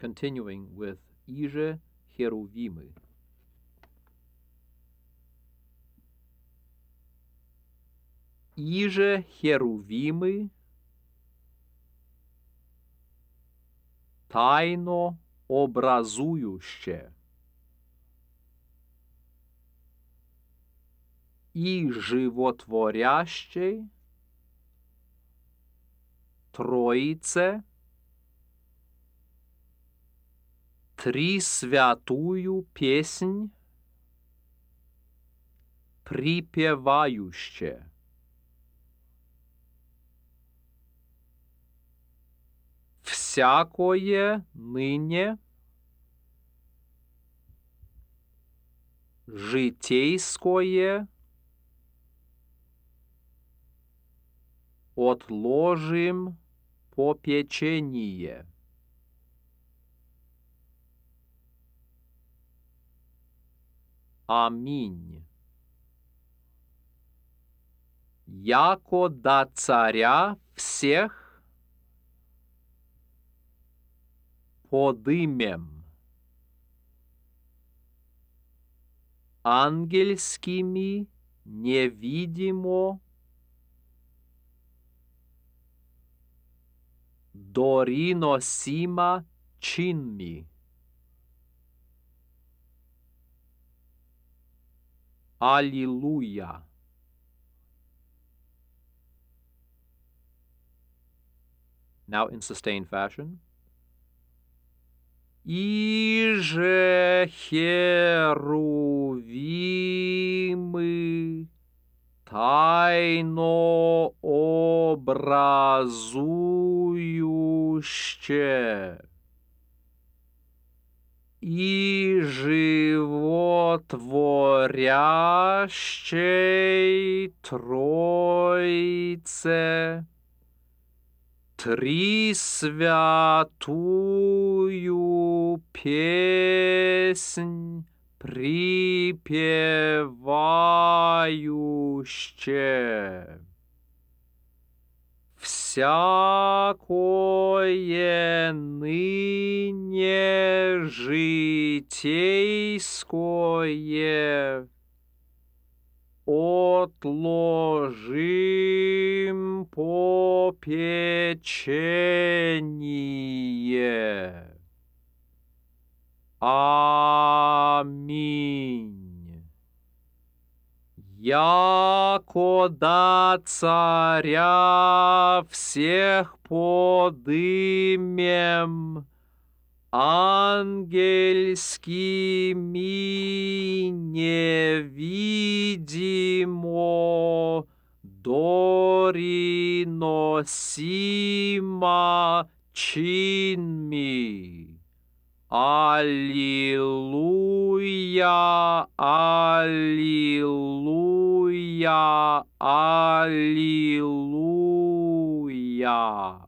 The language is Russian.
Continuing with Иже Херувимы. Иже Херувимы тайно образующе и животворящей Троице Трисвятую песнь припевающе. Всякое ныне житейское отложим попечение. Аминь. Яко до царя всех подымем ангельскими невидимо дориносимо чинми. Аллилуйя. Now in sustained fashion. Иже херувимы тайно образующе и животворящей Троице Трисвятую песнь припевающе. Всякое ныне житейское отложим попечение. Аминь. Яко до царя всех подымем ангельскими невидимо дориносимо чинми. Аллилуйя, аллилуйя, аллилуйя.